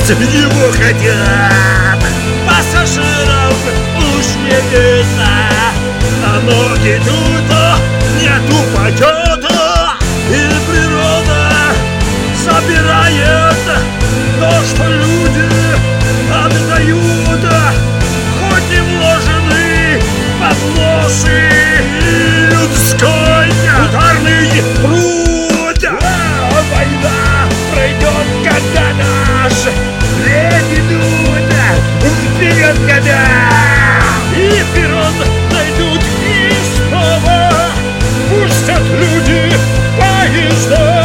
его хотят. Пассажиров уж не видно, на ноги тут нету почета. И природа собирает то, что люди отдают, хоть и вложены подносы людской ударный труд. Война пройдет, когда наш лень идут вперед года, и перрон найдут и снова пустят люди поезда.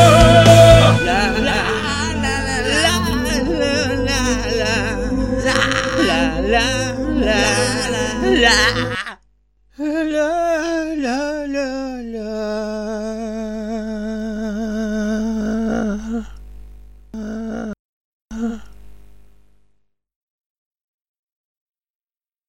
La